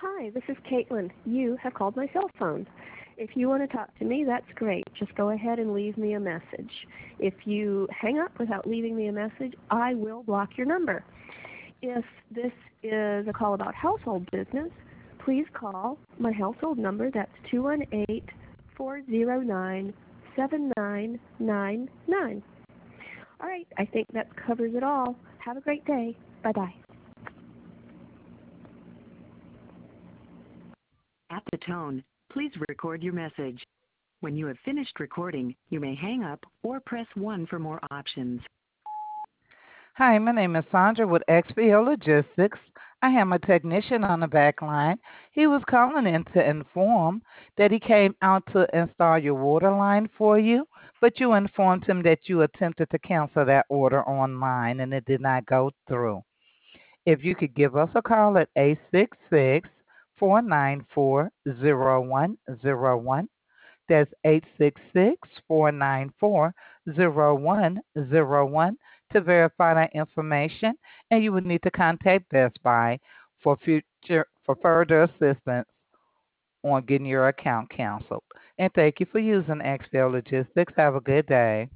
Hi, this is Caitlin. You have called my cell phone. If you want to talk to me, that's great. Just go ahead and leave me a message. If you hang up without leaving me a message, I will block your number. If this is a call about household business, please call my household number. That's 218-409-7999. All right, I think that covers it all. Have a great day. Bye-bye. At the tone, please record your message. When you have finished recording, you may hang up or press 1 for more options. Hi, my name is Sandra with XPO Logistics. I am a technician on the back line. He was calling in to inform that he came out to install your water line for you, but you informed him that you attempted to cancel that order online and it did not go through. If you could give us a call at 866-494-0101. That's 866-494-0101 to verify that information, and you would need to contact Best Buy for further assistance on getting your account canceled. And thank you for using XPO Logistics. Have a good day.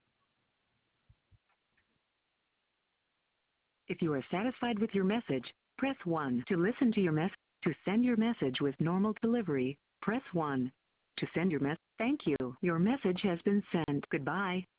If you are satisfied with your message, press 1 to listen to your message. To send your message with normal delivery, press 1. To send your message, thank you. Your message has been sent. Goodbye.